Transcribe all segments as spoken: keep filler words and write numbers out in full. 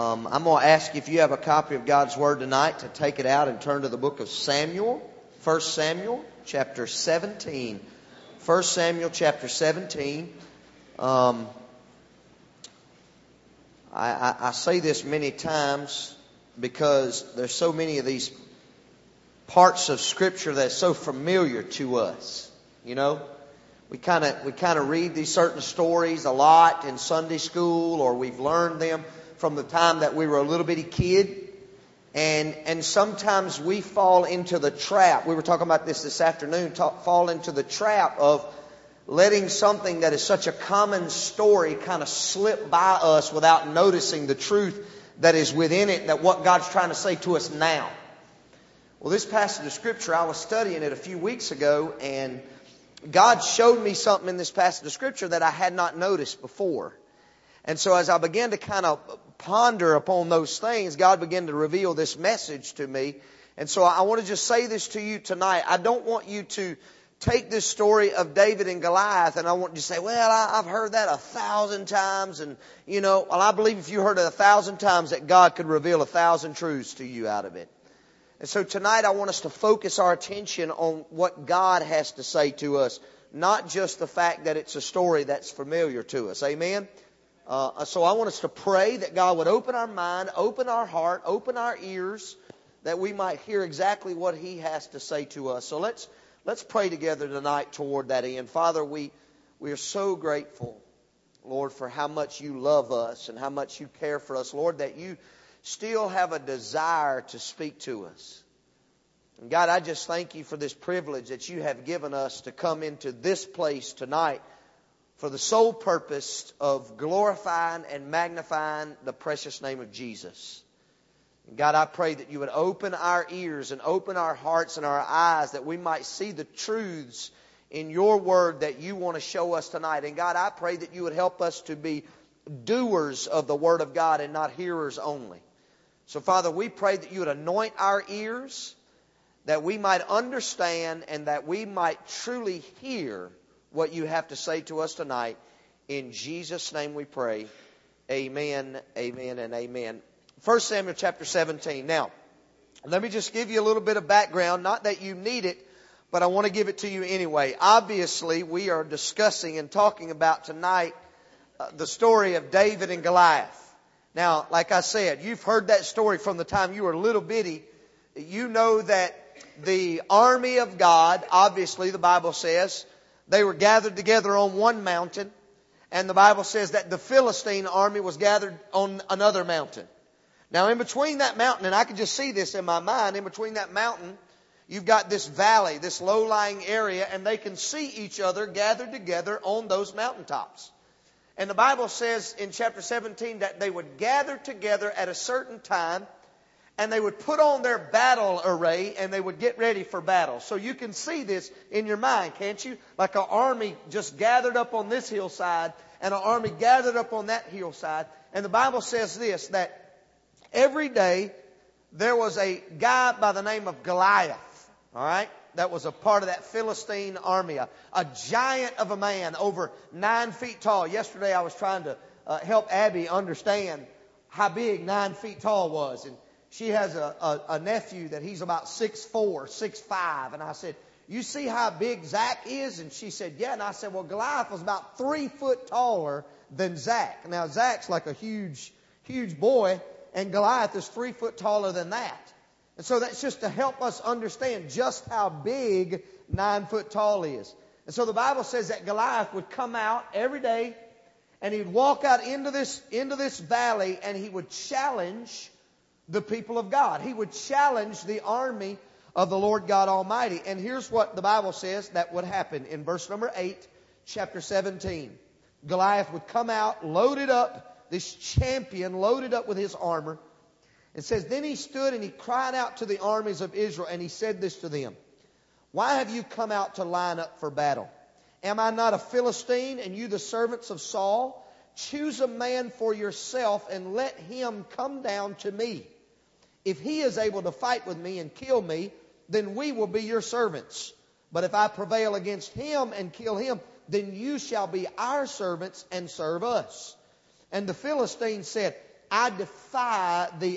Um, I'm going to ask you if you have a copy of God's Word tonight to take it out and turn to the book of Samuel, First Samuel chapter seventeen. First Samuel chapter seventeen. Um, I, I, I say this many times because there's so many of these parts of Scripture that's so familiar to us. You know, we kind of we kind of read these certain stories a lot in Sunday school, or we've learned them from the time that we were a little bitty kid. And and sometimes we fall into the trap. We were talking about this this afternoon. Talk, fall into the trap of letting something that is such a common story kind of slip by us without noticing the truth that is within it, that what God's trying to say to us now. Well, this passage of Scripture, I was studying it a few weeks ago, and God showed me something in this passage of Scripture that I had not noticed before. And so as I began to kind of ponder upon those things, God began to reveal this message to me. And so I want to just say this to you tonight. I don't want you to take this story of David and Goliath and I want you to say, well, I, I've heard that a thousand times. And, you know, well, I believe if you heard it a thousand times that God could reveal a thousand truths to you out of it. And so tonight I want us to focus our attention on what God has to say to us, not just the fact that it's a story that's familiar to us. Amen? Uh, so I want us to pray that God would open our mind, open our heart, open our ears, that we might hear exactly what He has to say to us. So let's let's pray together tonight toward that end. Father, we we are so grateful, Lord, for how much You love us and how much You care for us, Lord, that You still have a desire to speak to us. And God, I just thank You for this privilege that You have given us to come into this place tonight for the sole purpose of glorifying and magnifying the precious name of Jesus. And God, I pray that You would open our ears and open our hearts and our eyes that we might see the truths in Your Word that You want to show us tonight. And God, I pray that You would help us to be doers of the Word of God and not hearers only. So Father, we pray that You would anoint our ears, that we might understand and that we might truly hear what You have to say to us tonight. In Jesus' name we pray. Amen, amen, and amen. First Samuel chapter seventeen. Now, let me just give you a little bit of background. Not that you need it, but I want to give it to you anyway. Obviously, we are discussing and talking about tonight uh, the story of David and Goliath. Now, like I said, you've heard that story from the time you were little bitty. You know that the army of God, obviously the Bible says, they were gathered together on one mountain. And the Bible says that the Philistine army was gathered on another mountain. Now in between that mountain, and I can just see this in my mind, in between that mountain, you've got this valley, this low-lying area, and they can see each other gathered together on those mountaintops. And the Bible says in chapter seventeen that they would gather together at a certain time, and they would put on their battle array and they would get ready for battle. So you can see this in your mind, can't you? Like an army just gathered up on this hillside and an army gathered up on that hillside. And the Bible says this, that every day there was a guy by the name of Goliath, all right? That was a part of that Philistine army, a, a giant of a man, over nine feet tall. Yesterday I was trying to uh, help Abby understand how big nine feet tall was. And she has a, a, a nephew that he's about six four, six five. And I said, you see how big Zach is? And she said, yeah. And I said, well, Goliath was about three foot taller than Zach. Now, Zach's like a huge, huge boy, and Goliath is three foot taller than that. And so that's just to help us understand just how big nine foot tall is. And so the Bible says that Goliath would come out every day, and he'd walk out into this, into this valley, and he would challenge the people of God. He would challenge the army of the Lord God Almighty. And here's what the Bible says that would happen in verse number eight, chapter seventeen. Goliath would come out loaded up, this champion loaded up with his armor. It says, then he stood and he cried out to the armies of Israel, and he said this to them, why have you come out to line up for battle? Am I not a Philistine, and you the servants of Saul? Choose a man for yourself and let him come down to me. If he is able to fight with me and kill me, then we will be your servants. But if I prevail against him and kill him, then you shall be our servants and serve us. And the Philistines said, I defy the,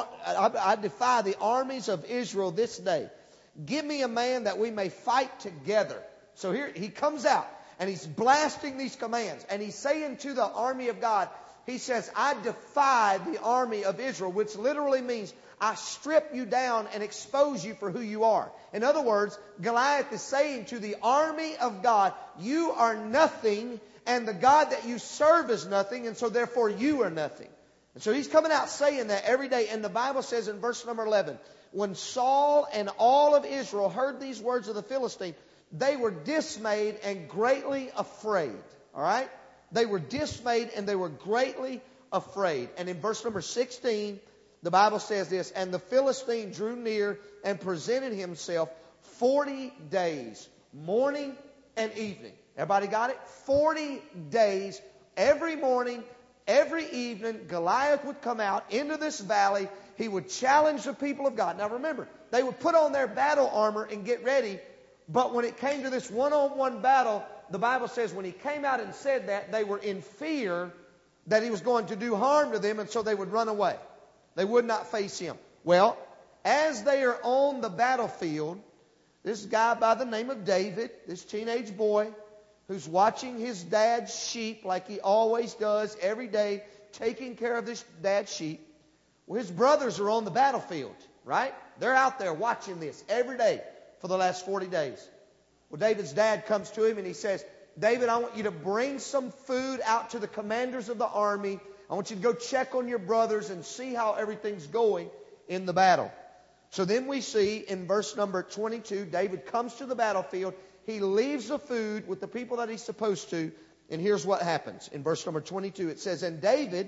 I defy the armies of Israel this day. Give me a man that we may fight together. So here he comes out and he's blasting these commands. And he's saying to the army of God, he says, I defy the army of Israel, which literally means I strip you down and expose you for who you are. In other words, Goliath is saying to the army of God, you are nothing, and the God that you serve is nothing, and so therefore you are nothing. And so he's coming out saying that every day. And the Bible says in verse number eleven, when Saul and all of Israel heard these words of the Philistine, they were dismayed and greatly afraid. All right? They were dismayed and they were greatly afraid. And in verse number sixteen, the Bible says this, and the Philistine drew near and presented himself forty days, morning and evening. Everybody got it? forty days, every morning, every evening, Goliath would come out into this valley. He would challenge the people of God. Now remember, they would put on their battle armor and get ready. But when it came to this one-on-one battle, the Bible says when he came out and said that, they were in fear that he was going to do harm to them, and so they would run away. They would not face him. Well, as they are on the battlefield, this guy by the name of David, this teenage boy, who's watching his dad's sheep like he always does every day, taking care of this dad's sheep. Well, his brothers are on the battlefield, right? They're out there watching this every day for the last forty days. Well, David's dad comes to him and he says, David, I want you to bring some food out to the commanders of the army. I want you to go check on your brothers and see how everything's going in the battle. So then we see in verse number twenty-two, David comes to the battlefield. He leaves the food with the people that he's supposed to. And here's what happens. In verse number twenty-two, it says, and David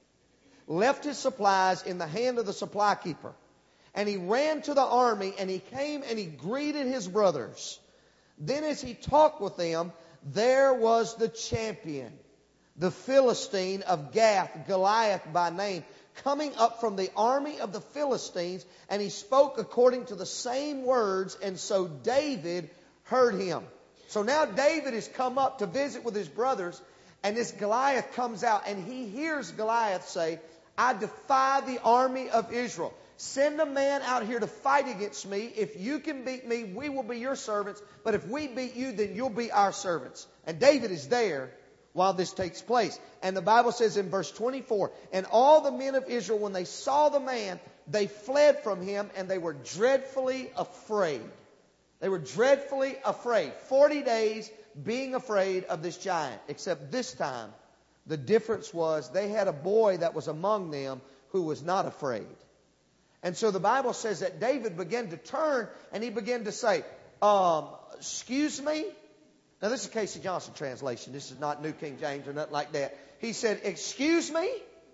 left his supplies in the hand of the supply keeper. And he ran to the army, and he came and he greeted his brothers. Then as he talked with them, there was the champion, the Philistine of Gath, Goliath by name, coming up from the army of the Philistines, and he spoke according to the same words, and so David heard him. So now David has come up to visit with his brothers, and this Goliath comes out, and he hears Goliath say, I defy the army of Israel. Send a man out here to fight against me. If you can beat me, we will be your servants. But if we beat you, then you'll be our servants. And David is there while this takes place. And the Bible says in verse twenty-four, and all the men of Israel, when they saw the man, they fled from him, and they were dreadfully afraid. They were dreadfully afraid. Forty days being afraid of this giant. Except this time, the difference was they had a boy that was among them who was not afraid. And so the Bible says that David began to turn and he began to say, um, excuse me? Now this is Casey Johnson translation. This is not New King James or nothing like that. He said, excuse me?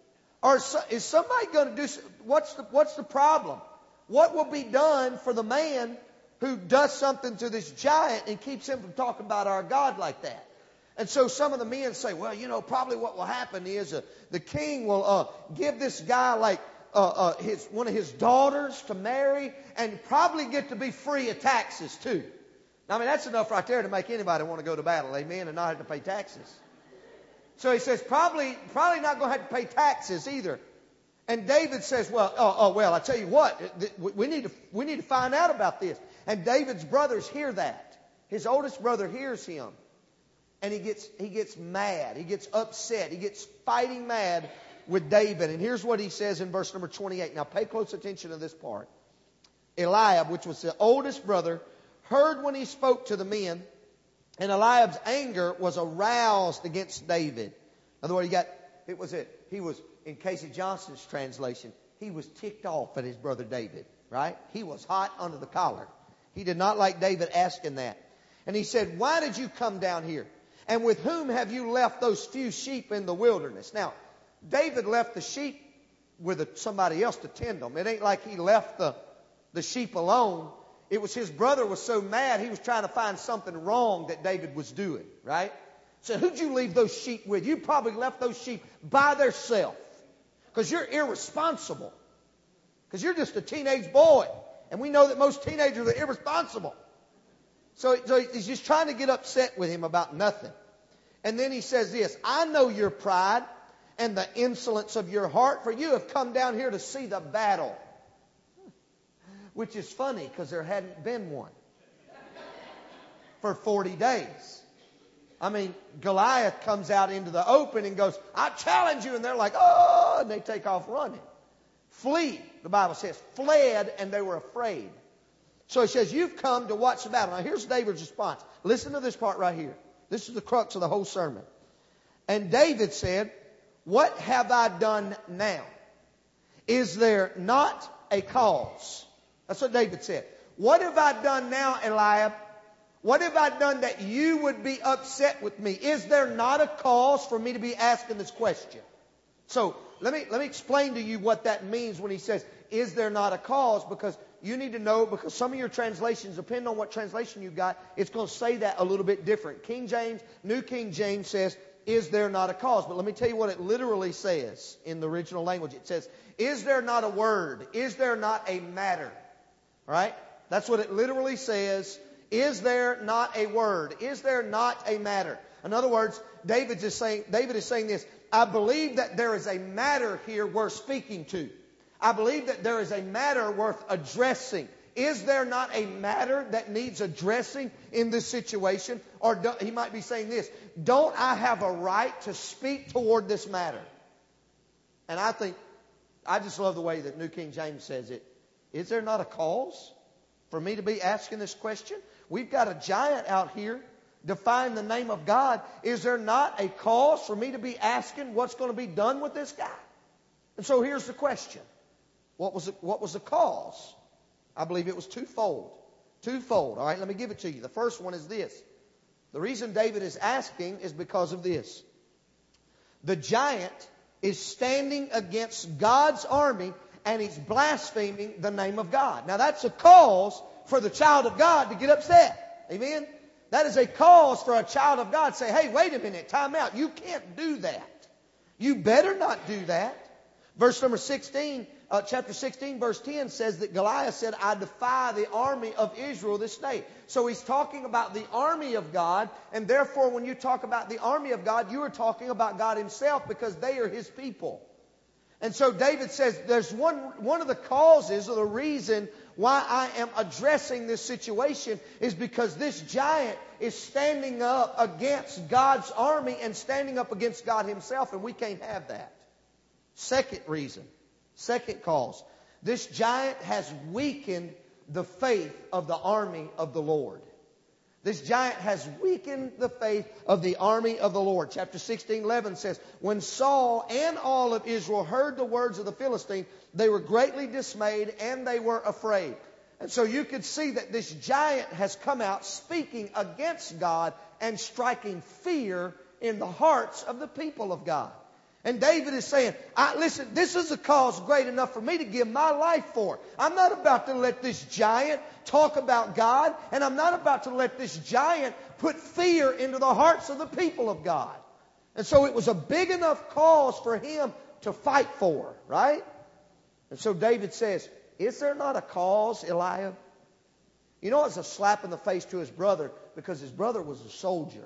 Or is somebody going to do, what's the, what's the problem? What will be done for the man who does something to this giant and keeps him from talking about our God like that? And so some of the men say, well, you know, probably what will happen is uh, the king will uh, give this guy like uh, uh, his one of his daughters to marry and probably get to be free of taxes too. Now, I mean, that's enough right there to make anybody want to go to battle, amen, and not have to pay taxes. So he says, probably probably not going to have to pay taxes either. And David says, well, oh, oh well, I tell you what, we need to we need to find out about this. And David's brothers hear that. His oldest brother hears him. And he gets he gets mad. He gets upset. He gets fighting mad with David. And here's what he says in verse number twenty-eight. Now pay close attention to this part. Eliab, which was the oldest brother, heard when he spoke to the men, and Eliab's anger was aroused against David. In other words, he got it was it. He was, in Casey Johnson's translation, he was ticked off at his brother David. Right? He was hot under the collar. He did not like David asking that. And he said, why did you come down here? And with whom have you left those few sheep in the wilderness? Now, David left the sheep with a, somebody else to tend them. It ain't like he left the, the sheep alone. It was his brother was so mad he was trying to find something wrong that David was doing, right? So who'd you leave those sheep with? You probably left those sheep by themselves because you're irresponsible. Because you're just a teenage boy. And we know that most teenagers are irresponsible. So, so he's just trying to get upset with him about nothing. And then he says this, I know your pride and the insolence of your heart, for you have come down here to see the battle. Which is funny because there hadn't been one for forty days. I mean, Goliath comes out into the open and goes, I challenge you. And they're like, oh, and they take off running. Flee, the Bible says, fled, and they were afraid. So he says, you've come to watch the battle. Now here's David's response. Listen to this part right here. This is the crux of the whole sermon. And David said, what have I done now? Is there not a cause? That's what David said. What have I done now, Eliab? What have I done that you would be upset with me? Is there not a cause for me to be asking this question? So let me let me explain to you what that means when he says, is there not a cause? Because you need to know, because some of your translations, depending on what translation you got, it's going to say that a little bit different. King James, New King James says, is there not a cause? But let me tell you what it literally says in the original language. It says, is there not a word? Is there not a matter? All right? That's what it literally says. Is there not a word? Is there not a matter? In other words, David is saying, David is saying this. I believe that there is a matter here worth speaking to. I believe that there is a matter worth addressing. Is there not a matter that needs addressing in this situation? Or do, he might be saying this. Don't I have a right to speak toward this matter? And I think, I just love the way that New King James says it. Is there not a cause for me to be asking this question? We've got a giant out here defying the name of God. Is there not a cause for me to be asking what's going to be done with this guy? And so here's the question. What was the, what was the cause? I believe it was twofold. Twofold. All right, let me give it to you. The first one is this. The reason David is asking is because of this. The giant is standing against God's army and he's blaspheming the name of God. Now that's a cause for the child of God to get upset. Amen? That is a cause for a child of God to say, hey, wait a minute, time out. You can't do that. You better not do that. Verse number sixteen, uh, chapter sixteen, verse ten says that Goliath said, I defy the army of Israel this day. So he's talking about the army of God, and therefore when you talk about the army of God, you are talking about God himself because they are his people. And so David says there's one, one of the causes or the reason why I am addressing this situation is because this giant is standing up against God's army and standing up against God himself, and we can't have that. Second reason, second cause, this giant has weakened the faith of the army of the Lord. This giant has weakened the faith of the army of the Lord. Chapter sixteen, eleven says, when Saul and all of Israel heard the words of the Philistine, they were greatly dismayed and they were afraid. And so you could see that this giant has come out speaking against God and striking fear in the hearts of the people of God. And David is saying, I, listen, this is a cause great enough for me to give my life for. I'm not about to let this giant talk about God, and I'm not about to let this giant put fear into the hearts of the people of God. And so it was a big enough cause for him to fight for, right? And so David says, is there not a cause, Eliab? You know, it's a slap in the face to his brother because his brother was a soldier.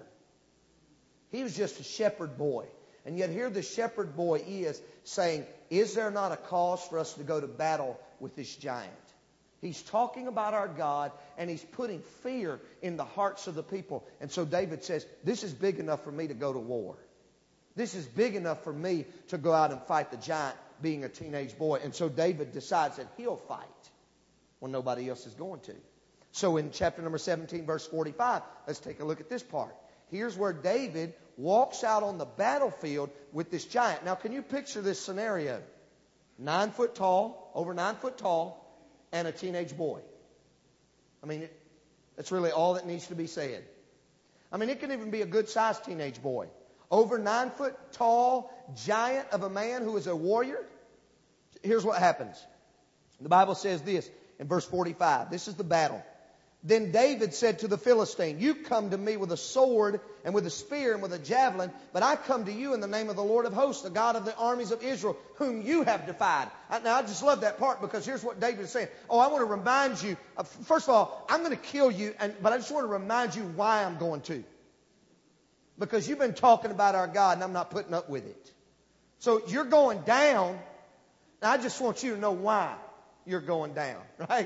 He was just a shepherd boy. And yet here the shepherd boy is saying, is there not a cause for us to go to battle with this giant? He's talking about our God, and he's putting fear in the hearts of the people. And so David says, this is big enough for me to go to war. This is big enough for me to go out and fight the giant, being a teenage boy. And so David decides that he'll fight when nobody else is going to. So in chapter number seventeen, verse forty-five, let's take a look at this part. Here's where David walks out on the battlefield with this giant. Now, can you picture this scenario? Nine foot tall, over nine foot tall, and a teenage boy. I mean, it, that's really all that needs to be said. I mean, it can even be a good-sized teenage boy. Over nine foot tall, giant of a man who is a warrior. Here's what happens. The Bible says this in verse forty-five. This is the battle. Then David said to the Philistine, you come to me with a sword and with a spear and with a javelin, but I come to you in the name of the Lord of hosts, the God of the armies of Israel, whom you have defied. Now, I just love that part because here's what David is saying. Oh, I want to remind you, of, first of all, I'm going to kill you, and, but I just want to remind you why I'm going to. Because you've been talking about our God, and I'm not putting up with it. So you're going down. Now I just want you to know why you're going down, right?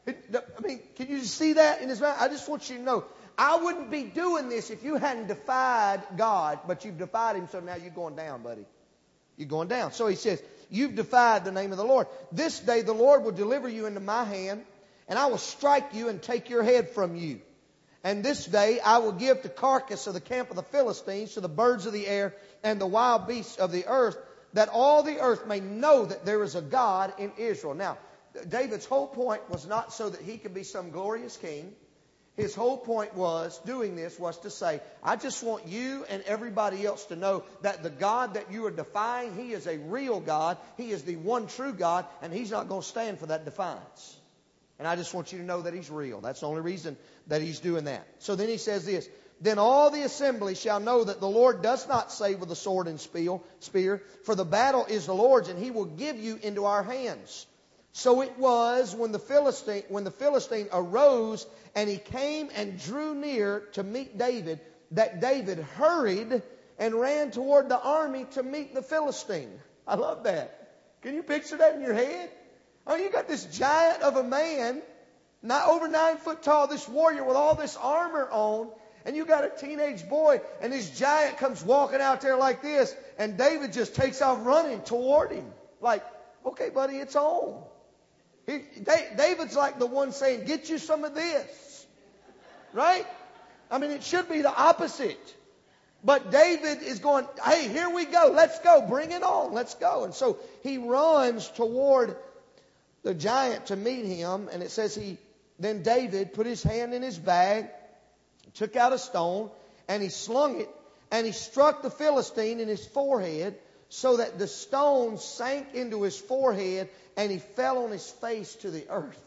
I mean, can you see that in his mind? I just want you to know, I wouldn't be doing this if you hadn't defied God, but you've defied Him, so now you're going down, buddy. You're going down. So he says, you've defied the name of the Lord. This day the Lord will deliver you into my hand, and I will strike you and take your head from you. And this day I will give the carcass of the camp of the Philistines to the birds of the air and the wild beasts of the earth, that all the earth may know that there is a God in Israel. Now, David's whole point was not so that he could be some glorious king. His whole point was, doing this, was to say, I just want you and everybody else to know that the God that you are defying, He is a real God. He is the one true God, and He's not going to stand for that defiance. And I just want you to know that He's real. That's the only reason that He's doing that. So then he says this, then all the assembly shall know that the Lord does not save with a sword and spear, for the battle is the Lord's, and He will give you into our hands. So it was when the Philistine, when the Philistine arose and he came and drew near to meet David, that David hurried and ran toward the army to meet the Philistine. I love that. Can you picture that in your head? Oh, you got this giant of a man, not over nine foot tall, this warrior with all this armor on, and you got a teenage boy, and this giant comes walking out there like this, and David just takes off running toward him. Like, okay, buddy, it's on. He, David's like the one saying, get you some of this. Right? I mean, it should be the opposite. But David is going, hey, here we go. Let's go. Bring it on. Let's go. And so he runs toward the giant to meet him. And it says he, then David put his hand in his bag, took out a stone, and he slung it, and he struck the Philistine in his forehead, so that the stone sank into his forehead, and he fell on his face to the earth.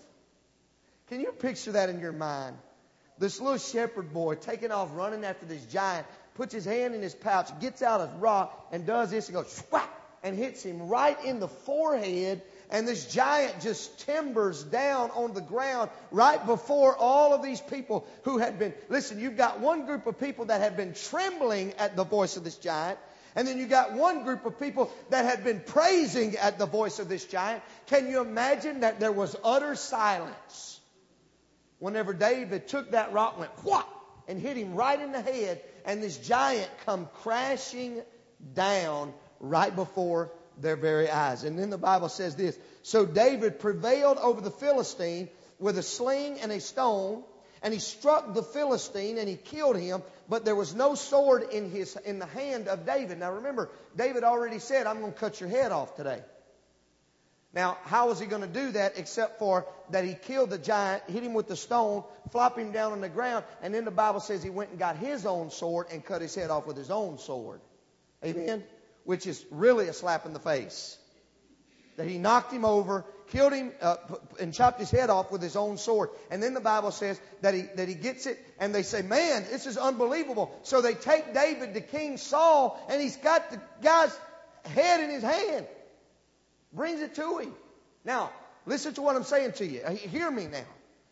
Can you picture that in your mind? This little shepherd boy taking off running after this giant, puts his hand in his pouch, gets out a rock, and does this, and goes whack, and hits him right in the forehead. And this giant just timbers down on the ground right before all of these people who had been, listen, you've got one group of people that had been trembling at the voice of this giant. And then you got one group of people that had been praising at the voice of this giant. Can you imagine that there was utter silence whenever David took that rock, went whop, and hit him right in the head, and this giant come crashing down right before their very eyes. And then the Bible says this, so David prevailed over the Philistine with a sling and a stone, and he struck the Philistine and he killed him, but there was no sword in his in the hand of David. Now remember, David already said, I'm going to cut your head off today. Now, how was he going to do that except for that he killed the giant, hit him with the stone, flop him down on the ground, and then the Bible says he went and got his own sword and cut his head off with his own sword. Amen? Which is really a slap in the face. That he knocked him over, killed him, uh, and chopped his head off with his own sword. And then the Bible says that he that he gets it, and they say, man, this is unbelievable. So they take David to King Saul, and he's got the guy's head in his hand. Brings it to him. Now, listen to what I'm saying to you. Hear me now.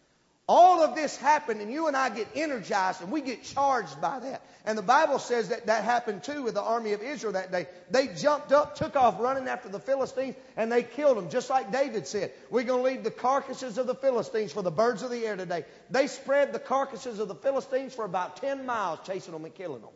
All of this happened, and you and I get energized, and we get charged by that. And the Bible says that that happened too with the army of Israel that day. They jumped up, took off running after the Philistines, and they killed them, just like David said. We're going to leave the carcasses of the Philistines for the birds of the air today. They spread the carcasses of the Philistines for about ten miles, chasing them and killing them.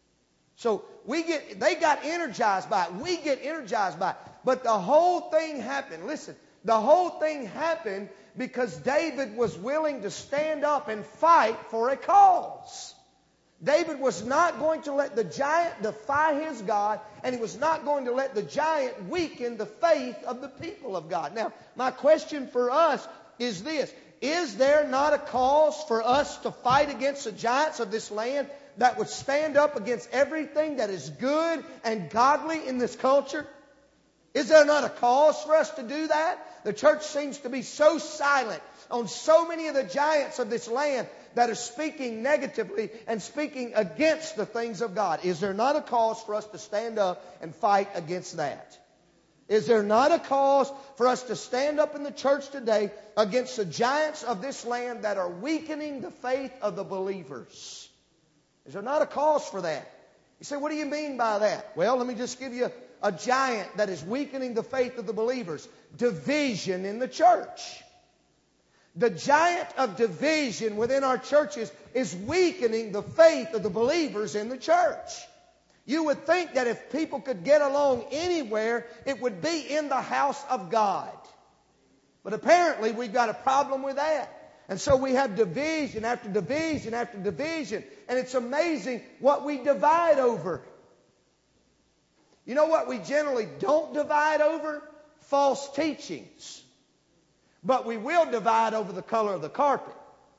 So we get, they got energized by it. We get energized by it. But the whole thing happened. Listen, the whole thing happened because David was willing to stand up and fight for a cause. David was not going to let the giant defy his God, and he was not going to let the giant weaken the faith of the people of God. Now, my question for us is this. Is there not a cause for us to fight against the giants of this land that would stand up against everything that is good and godly in this culture? Is there not a cause for us to do that? The church seems to be so silent on so many of the giants of this land that are speaking negatively and speaking against the things of God. Is there not a cause for us to stand up and fight against that? Is there not a cause for us to stand up in the church today against the giants of this land that are weakening the faith of the believers? Is there not a cause for that? You say, what do you mean by that? Well, let me just give you a giant that is weakening the faith of the believers? Division in the church. The giant of division within our churches is weakening the faith of the believers in the church. You would think that if people could get along anywhere, it would be in the house of God. But apparently we've got a problem with that. And so we have division after division after division. And it's amazing what we divide over. You know what we generally don't divide over? False teachings. But we will divide over the color of the carpet.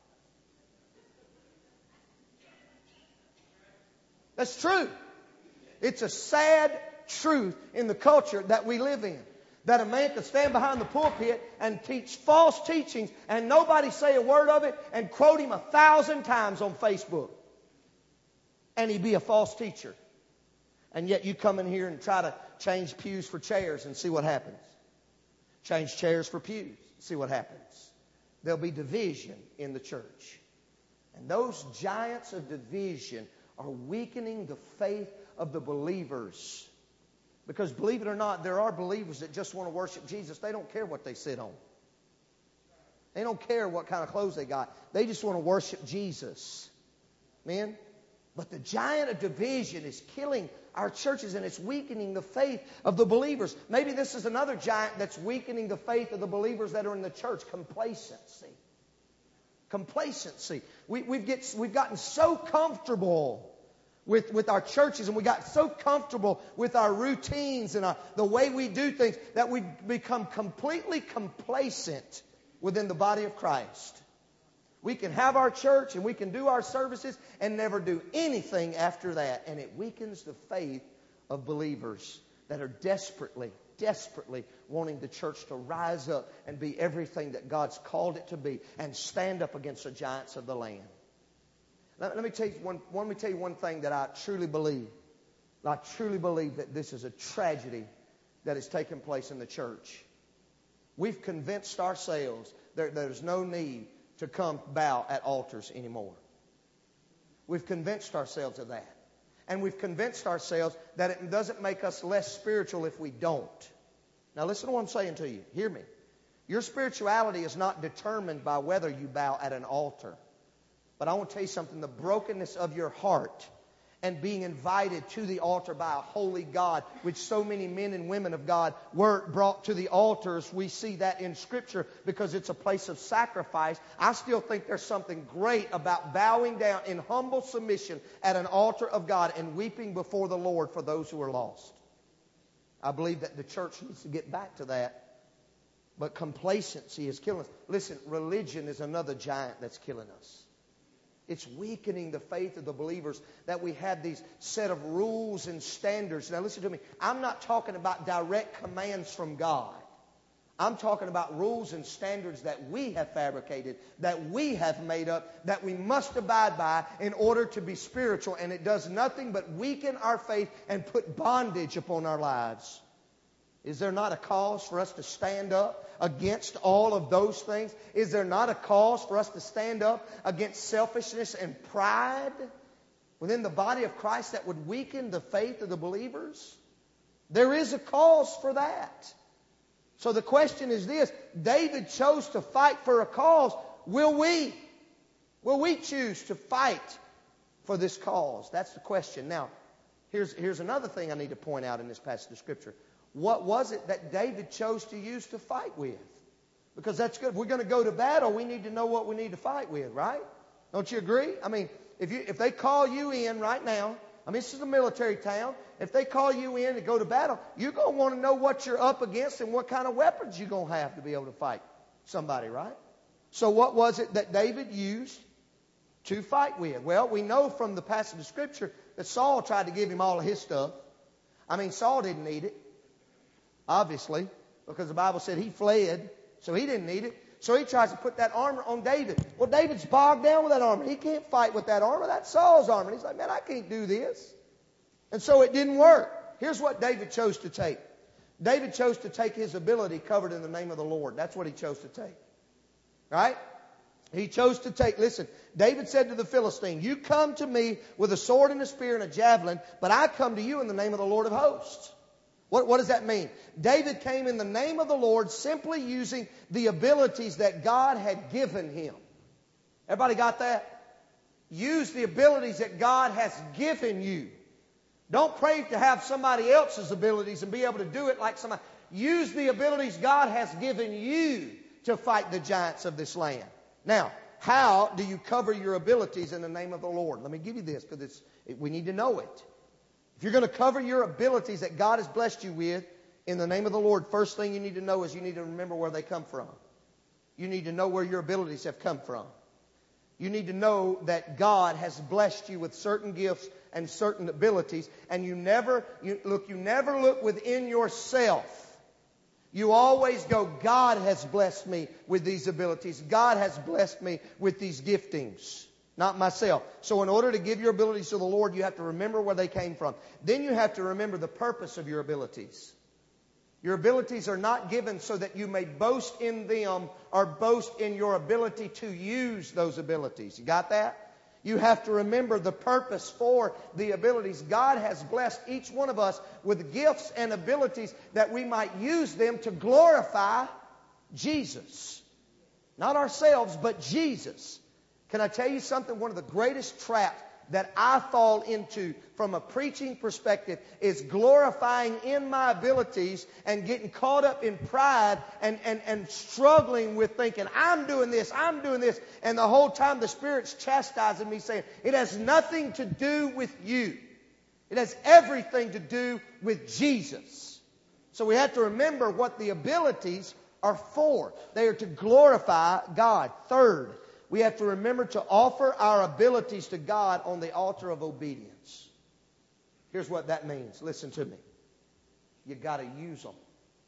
That's true. It's a sad truth in the culture that we live in. That a man could stand behind the pulpit and teach false teachings and nobody say a word of it and quote him a thousand times on Facebook. And he'd be a false teacher. And yet you come in here and try to change pews for chairs and see what happens. Change chairs for pews. See what happens. There'll be division in the church. And those giants of division are weakening the faith of the believers. Because believe it or not, there are believers that just want to worship Jesus. They don't care what they sit on. They don't care what kind of clothes they got. They just want to worship Jesus. Amen? But the giant of division is killing our churches and it's weakening the faith of the believers. Maybe this is another giant that's weakening the faith of the believers that are in the church. Complacency. Complacency. We, we've, get, we've gotten so comfortable with, with our churches and we got so comfortable with our routines and our, the way we do things that we've become completely complacent within the body of Christ. We can have our church and we can do our services and never do anything after that. And it weakens the faith of believers that are desperately, desperately wanting the church to rise up and be everything that God's called it to be and stand up against the giants of the land. Let, let me tell you one, let me tell you one thing that I truly believe. I truly believe that this is a tragedy that has taken place in the church. We've convinced ourselves that there's no need to come bow at altars anymore. We've convinced ourselves of that. And we've convinced ourselves that it doesn't make us less spiritual if we don't. Now listen to what I'm saying to you. Hear me. Your spirituality is not determined by whether you bow at an altar. But I want to tell you something. The brokenness of your heart and being invited to the altar by a holy God, which so many men and women of God were brought to the altars. We see that in Scripture because it's a place of sacrifice. I still think there's something great about bowing down in humble submission at an altar of God and weeping before the Lord for those who are lost. I believe that the church needs to get back to that. But complacency is killing us. Listen, religion is another giant that's killing us. It's weakening the faith of the believers that we have these set of rules and standards. Now listen to me. I'm not talking about direct commands from God. I'm talking about rules and standards that we have fabricated, that we have made up, that we must abide by in order to be spiritual. And it does nothing but weaken our faith and put bondage upon our lives. Is there not a cause for us to stand up against all of those things? Is there not a cause for us to stand up against selfishness and pride within the body of Christ that would weaken the faith of the believers? There is a cause for that. So the question is this: David chose to fight for a cause. Will we? Will we choose to fight for this cause? That's the question. Now, here's, here's another thing I need to point out in this passage of Scripture. What was it that David chose to use to fight with? Because that's good. If we're going to go to battle, we need to know what we need to fight with, right? Don't you agree? I mean, if you if they call you in right now, I mean, this is a military town. If they call you in to go to battle, you're going to want to know what you're up against and what kind of weapons you're going to have to be able to fight somebody, right? So what was it that David used to fight with? Well, we know from the passage of Scripture that Saul tried to give him all of his stuff. I mean, Saul didn't need it. Obviously, because the Bible said he fled, so he didn't need it. So he tries to put that armor on David. Well, David's bogged down with that armor. He can't fight with that armor. That's Saul's armor. And he's like, man, I can't do this. And so it didn't work. Here's what David chose to take. David chose to take his ability covered in the name of the Lord. That's what he chose to take. Right? He chose to take, listen, David said to the Philistine, you come to me with a sword and a spear and a javelin, but I come to you in the name of the Lord of hosts. What, what does that mean? David came in the name of the Lord simply using the abilities that God had given him. Everybody got that? Use the abilities that God has given you. Don't pray to have somebody else's abilities and be able to do it like somebody. Use the abilities God has given you to fight the giants of this land. Now, how do you cover your abilities in the name of the Lord? Let me give you this, because it's, it, we need to know it. If you're going to cover your abilities that God has blessed you with in the name of the Lord, first thing you need to know is you need to remember where they come from. You need to know where your abilities have come from. You need to know that God has blessed you with certain gifts and certain abilities, and you never you, look. You never look within yourself. You always go, God has blessed me with these abilities. God has blessed me with these giftings, not myself. So in order to give your abilities to the Lord, you have to remember where they came from. Then you have to remember the purpose of your abilities. Your abilities are not given so that you may boast in them or boast in your ability to use those abilities. You got that? You have to remember the purpose for the abilities. God has blessed each one of us with gifts and abilities that we might use them to glorify Jesus. Not ourselves, but Jesus. Can I tell you something? One of the greatest traps that I fall into from a preaching perspective is glorifying in my abilities and getting caught up in pride and, and, and struggling with thinking, I'm doing this, I'm doing this. And the whole time the Spirit's chastising me, saying, it has nothing to do with you. It has everything to do with Jesus. So we have to remember what the abilities are for. They are to glorify God. Third, we have to remember to offer our abilities to God on the altar of obedience. Here's what that means. Listen to me. You got to use them.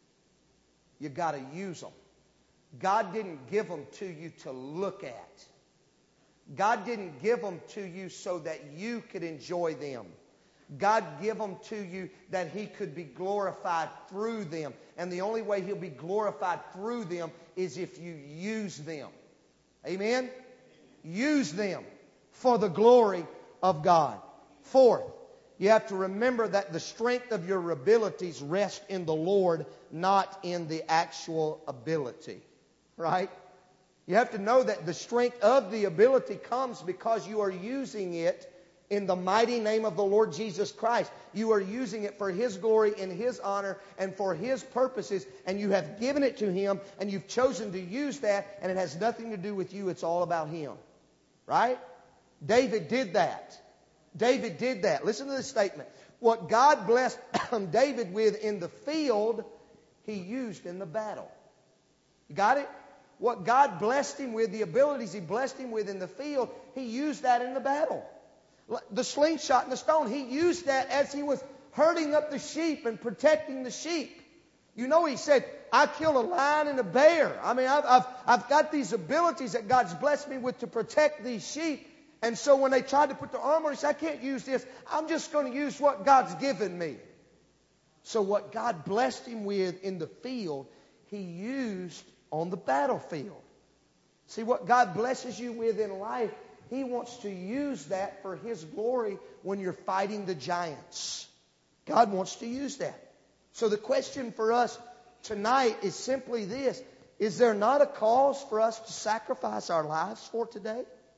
You got to use them. God didn't give them to you to look at. God didn't give them to you so that you could enjoy them. God gave them to you that He could be glorified through them. And the only way He'll be glorified through them is if you use them. Amen? Use them for the glory of God. Fourth, you have to remember that the strength of your abilities rests in the Lord, not in the actual ability. Right? You have to know that the strength of the ability comes because you are using it in the mighty name of the Lord Jesus Christ. You are using it for His glory and His honor and for His purposes, and you have given it to Him, and you've chosen to use that, and it has nothing to do with you. It's all about Him. Right? David did that. David did that. Listen to this statement. What God blessed David with in the field, He used in the battle. You got it? What God blessed him with, the abilities He blessed him with in the field, He used that in the battle. The slingshot and the stone, He used that as He was herding up the sheep and protecting the sheep. You know, He said, I kill a lion and a bear. I mean, I've, I've, I've got these abilities that God's blessed me with to protect these sheep. And so when they tried to put the armor, He said, I can't use this. I'm just going to use what God's given me. So what God blessed him with in the field, He used on the battlefield. See, what God blesses you with in life, He wants to use that for His glory when you're fighting the giants. God wants to use that. So the question for us tonight is simply this. Is there not a cause for us to sacrifice our lives for today?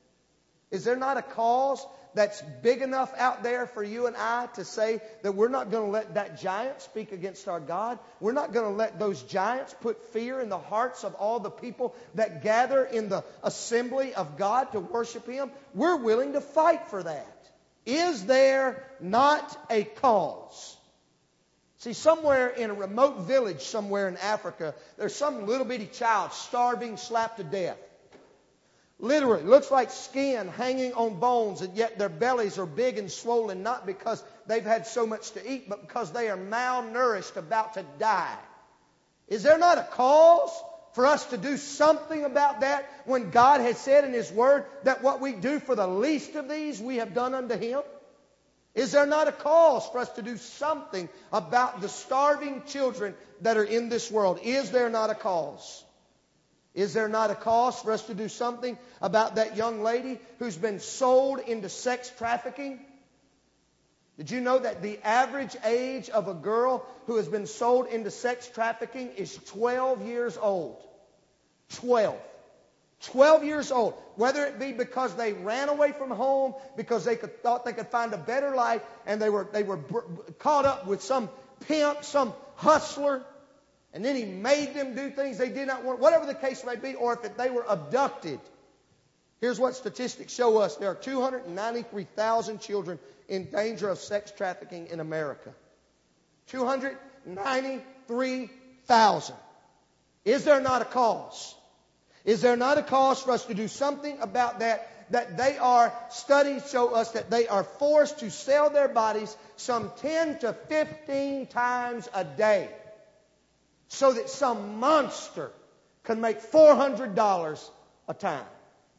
Is there not a cause that's big enough out there for you and I to say that we're not going to let that giant speak against our God? We're not going to let those giants put fear in the hearts of all the people that gather in the assembly of God to worship Him? We're willing to fight for that. Is there not a cause? See, somewhere in a remote village somewhere in Africa, there's some little bitty child starving, slapped to death. Literally, looks like skin hanging on bones, and yet their bellies are big and swollen, not because they've had so much to eat, but because they are malnourished, about to die. Is there not a cause for us to do something about that when God has said in His Word that what we do for the least of these we have done unto Him? Is there not a cause for us to do something about the starving children that are in this world? Is there not a cause? Is there not a cause for us to do something about that young lady who's been sold into sex trafficking? Did you know that the average age of a girl who has been sold into sex trafficking is twelve years old? twelve. twelve years old. Whether it be because they ran away from home, because they could, thought they could find a better life, and they were, they were b- caught up with some pimp, some hustler, and then he made them do things they did not want, whatever the case may be, or if they were abducted. Here's what statistics show us. There are two hundred ninety-three thousand children in danger of sex trafficking in America. two hundred ninety-three thousand. Is there not a cause? Is there not a cause for us to do something about that? That they are, studies show us that they are forced to sell their bodies some ten to fifteen times a day so that some monster can make four hundred dollars a time.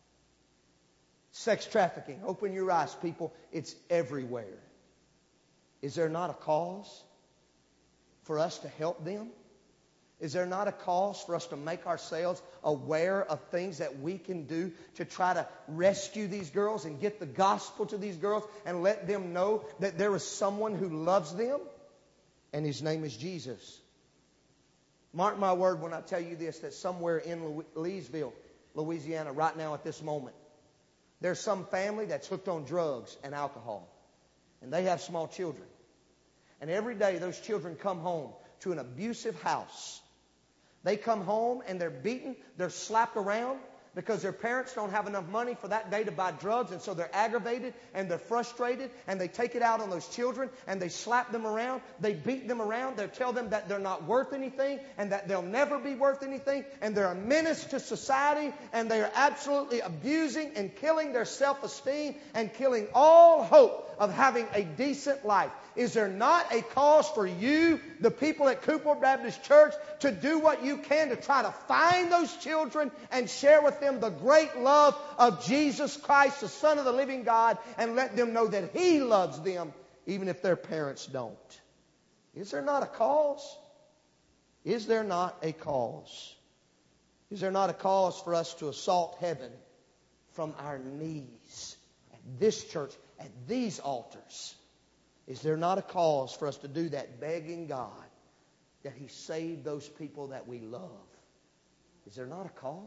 Sex trafficking. Open your eyes, people. It's everywhere. Is there not a cause for us to help them? Is there not a cause for us to make ourselves aware of things that we can do to try to rescue these girls and get the gospel to these girls and let them know that there is someone who loves them and His name is Jesus? Mark my word when I tell you this, that somewhere in Leesville, Louisiana, right now at this moment, there's some family that's hooked on drugs and alcohol. And they have small children. And every day those children come home to an abusive house. They come home and they're beaten, they're slapped around because their parents don't have enough money for that day to buy drugs, and so they're aggravated and they're frustrated, and they take it out on those children and they slap them around, they beat them around, they tell them that they're not worth anything and that they'll never be worth anything, and they're a menace to society, and they are absolutely abusing and killing their self-esteem and killing all hope of having a decent life. Is there not a cause for you, the people at Cooper Baptist Church, to do what you can to try to find those children and share with them the great love of Jesus Christ, the Son of the living God, and let them know that He loves them even if their parents don't? Is there not a cause? Is there not a cause? Is there not a cause for us to assault heaven from our knees at this church, at these altars? Is there not a cause for us to do that, begging God that He save those people that we love? Is there not a cause?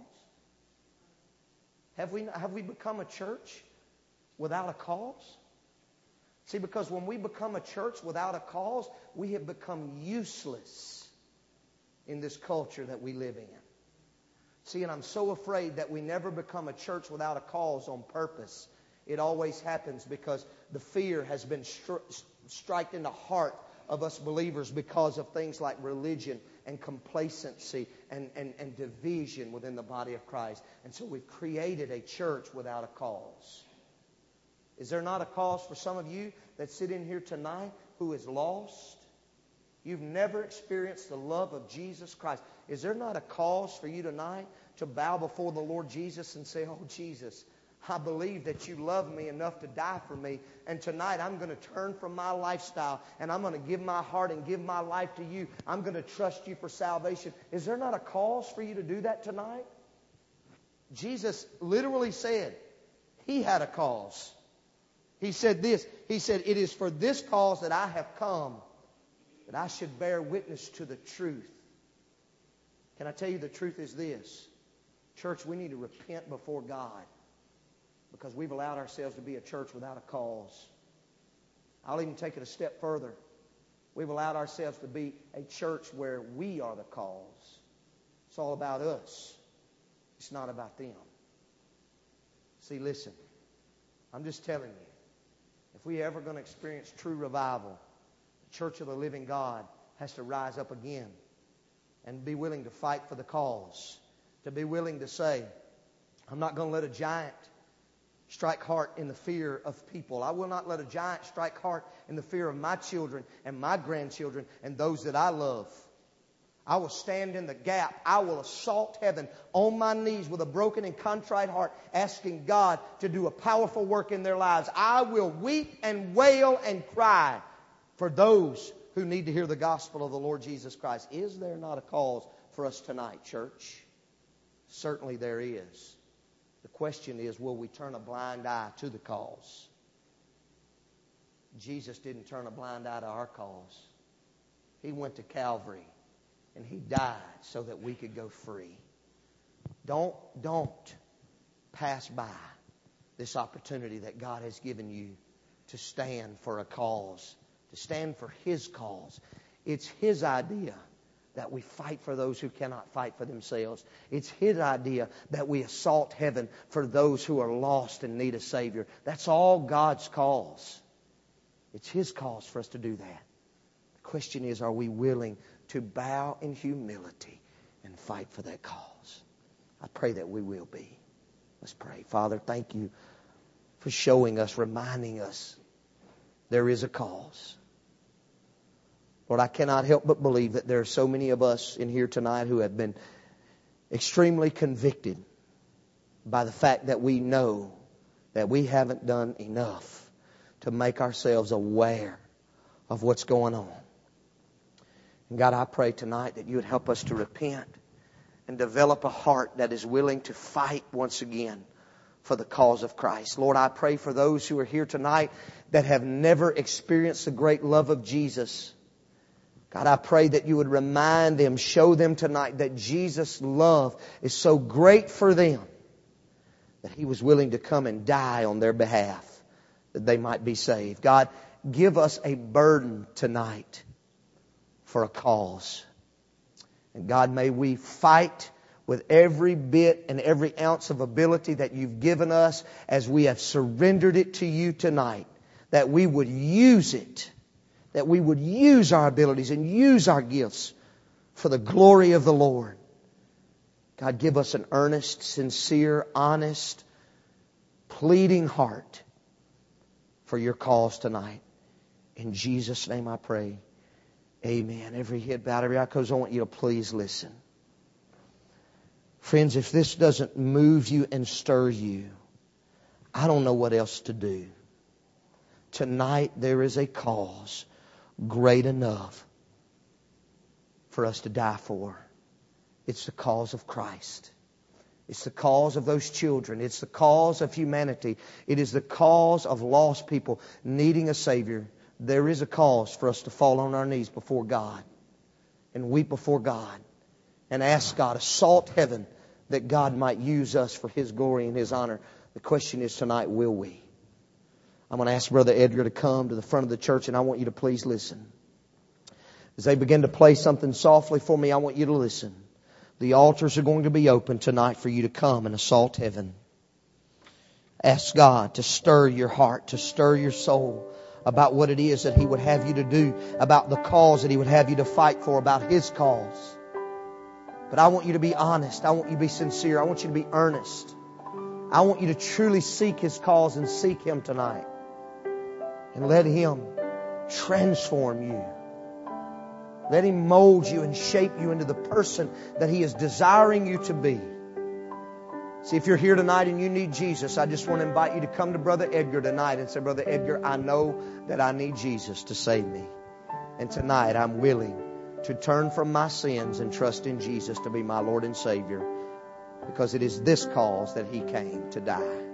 Have we, have we become a church without a cause? See, because when we become a church without a cause, we have become useless in this culture that we live in. See, and I'm so afraid that we never become a church without a cause on purpose. It always happens because the fear has been stri- striked in the heart of us believers because of things like religion and complacency and, and, and division within the body of Christ. And so we've created a church without a cause. Is there not a cause for some of you that sit in here tonight who is lost? You've never experienced the love of Jesus Christ. Is there not a cause for you tonight to bow before the Lord Jesus and say, "Oh, Jesus, I believe that you love me enough to die for me. And tonight I'm going to turn from my lifestyle and I'm going to give my heart and give my life to you. I'm going to trust you for salvation." Is there not a cause for you to do that tonight? Jesus literally said He had a cause. He said this. He said, "It is for this cause that I have come, that I should bear witness to the truth." Can I tell you the truth is this? Church, we need to repent before God, because we've allowed ourselves to be a church without a cause. I'll even take it a step further. We've allowed ourselves to be a church where we are the cause. It's all about us. It's not about them. See, listen, I'm just telling you, if we're ever going to experience true revival, the Church of the Living God has to rise up again and be willing to fight for the cause, to be willing to say, "I'm not going to let a giant strike heart in the fear of people. I will not let a giant strike heart in the fear of my children and my grandchildren and those that I love. I will stand in the gap. I will assault heaven on my knees with a broken and contrite heart, asking God to do a powerful work in their lives. I will weep and wail and cry for those who need to hear the gospel of the Lord Jesus Christ." Is there not a cause for us tonight, church? Certainly there is. The question is, will we turn a blind eye to the cause? Jesus didn't turn a blind eye to our cause. He went to Calvary and He died so that we could go free. Don't, don't pass by this opportunity that God has given you to stand for a cause, to stand for His cause. It's His idea that we fight for those who cannot fight for themselves. It's His idea that we assault heaven for those who are lost and need a Savior. That's all God's cause. It's His cause for us to do that. The question is, are we willing to bow in humility and fight for that cause? I pray that we will be. Let's pray. Father, thank You for showing us, reminding us there is a cause. Lord, I cannot help but believe that there are so many of us in here tonight who have been extremely convicted by the fact that we know that we haven't done enough to make ourselves aware of what's going on. And God, I pray tonight that You would help us to repent and develop a heart that is willing to fight once again for the cause of Christ. Lord, I pray for those who are here tonight that have never experienced the great love of Jesus. God, I pray that You would remind them, show them tonight that Jesus' love is so great for them that He was willing to come and die on their behalf that they might be saved. God, give us a burden tonight for a cause. And God, may we fight with every bit and every ounce of ability that You've given us as we have surrendered it to You tonight, that we would use it, that we would use our abilities and use our gifts for the glory of the Lord. God, give us an earnest, sincere, honest, pleading heart for Your cause tonight. In Jesus' name I pray. Amen. Every head bowed, every eye closed. I want you to please listen. Friends, if this doesn't move you and stir you, I don't know what else to do. Tonight there is a cause great enough for us to die for. It's the cause of Christ. It's the cause of those children. It's the cause of humanity. It is the cause of lost people needing a Savior. There is a cause for us to fall on our knees before God and weep before God and ask God, assault heaven, that God might use us for His glory and His honor. The question is tonight, will we? I'm going to ask Brother Edgar to come to the front of the church, and I want you to please listen. As they begin to play something softly for me, I want you to listen. The altars are going to be open tonight for you to come and assault heaven. Ask God to stir your heart, to stir your soul about what it is that He would have you to do, about the cause that He would have you to fight for, about His cause. But I want you to be honest. I want you to be sincere. I want you to be earnest. I want you to truly seek His cause and seek Him tonight. And let Him transform you. Let Him mold you and shape you into the person that He is desiring you to be. See, if you're here tonight and you need Jesus, I just want to invite you to come to Brother Edgar tonight and say, Brother Edgar, I know that I need Jesus to save me. And tonight I'm willing to turn from my sins and trust in Jesus to be my Lord and Savior, because it is this cause that He came to die.